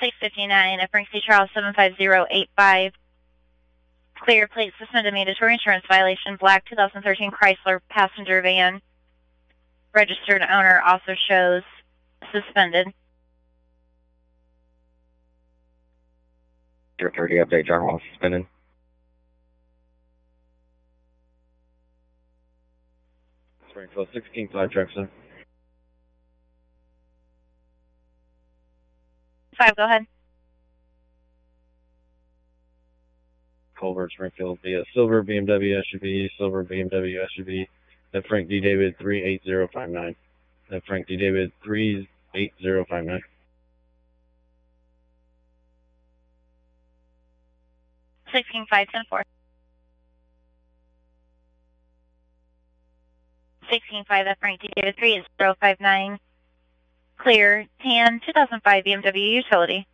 659 at Frank C. Charles 75085. Clear, plate suspended, mandatory insurance violation, black 2013 Chrysler passenger van. Registered owner also shows suspended. 030 update, John Wall suspended. Springfield 16-5 Jackson. 5, go ahead. Culver, Springfield, via silver BMW SUV, silver BMW SUV, at Frank D. David 38059. At Frank D. David 38059. 16510-4. 165 at Frank D. David 38059. Clear, tan 2005 BMW utility.